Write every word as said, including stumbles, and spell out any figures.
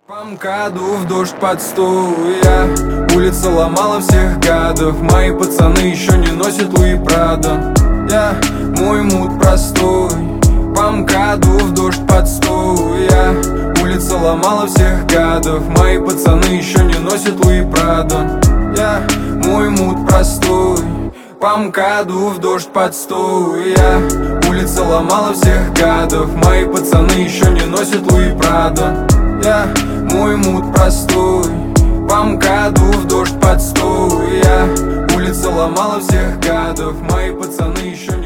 По МКАДу в дождь под струя, улица ломала всех гадов. Мои пацаны еще не носят Луи Прадо. Я, мой мут простой. По МКАДу в дождь под струя, улица ломала всех гадов. Мои пацаны еще не носят Луи Прадо. Я, мой мут простой. По МКАДу в дождь под струя, улица ломала всех гадов. Мои пацаны еще не носят Луи Прадо. Я, мой мут простой. По МКАДу в дождь под струя, улица ломала всех гадов. Мои пацаны еще не